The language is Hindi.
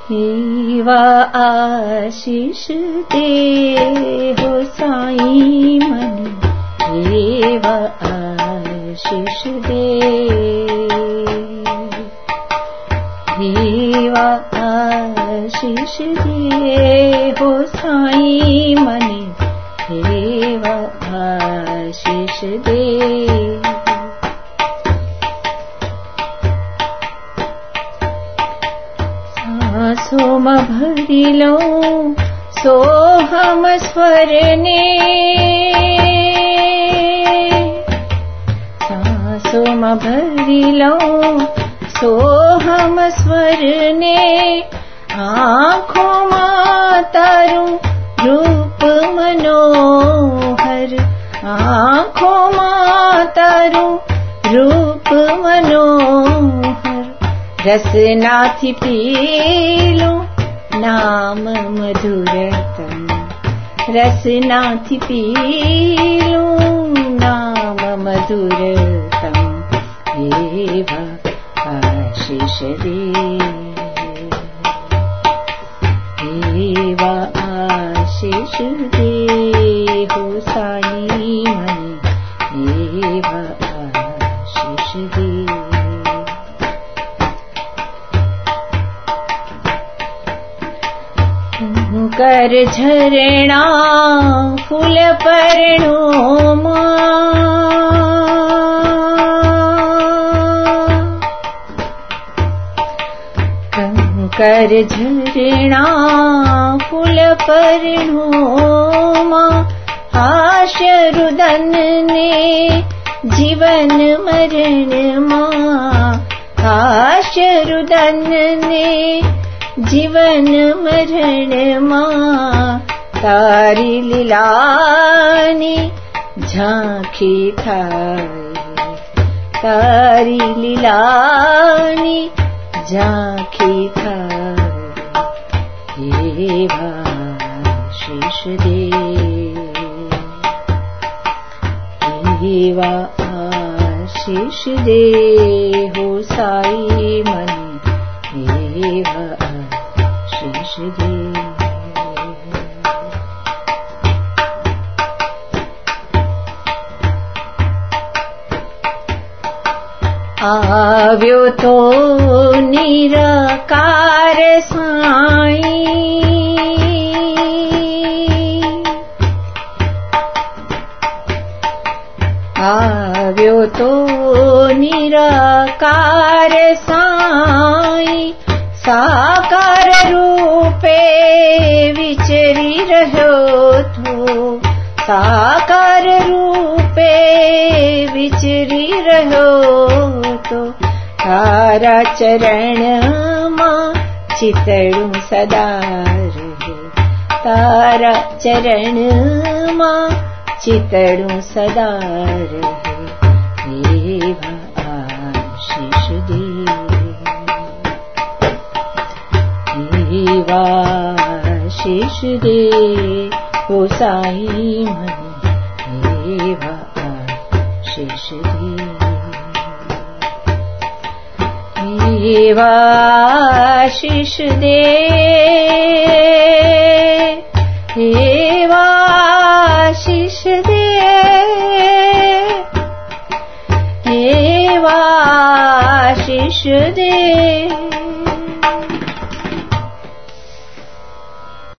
हेवा आशीष दे हो साईं मन, हेवा आशीष दे, हेवा आशीष दे हो साईं मन, हेवा आशीष दे। सांसों में भरी लूं सोहम स्वर ने, सांसों में भरी लूं सोहम स्वर ने, आँखों में तारूं रूप मनोहर, आँखों में तारूं रूप मनोहर, रसनाथी पीलूं नाम मधुरतम, रसनाथी पीलूं नाम मधुरतम, हेवा आशीष दे, हेवा आशीष दे हो साईं मन, हेवा आशीष दे। कर झरणा फूल पर्णो मां, कर झरणा फूल पर्णो मां, हास्य रुदन ने जीवन मरण मां, हास्य रुदन ने जीवन मरण मां, तारी लीलानी झांकी थाई, तारी लीलानी झांकी थाई, हेवा आशीष दे, हेवा आशीष दे हो साईं मन, हेवा आशीष दे। आव्यो तो निराकार साईं, आव्यो तो निराकार साईं, साकार रूपे विचरी रहो तो, साकार रूपे विचरी रहो तो, तारा चरण मां चितड़ू सदा रहे, तारा चरण मां चितड़ू सदा रहे, हेवा आशीष दे, हेवा आशीष दे हो साईं मन, हेवा आशीष दे, हेवा आशीष दे, हेवा आशीष दे, हेवा आशीष दे।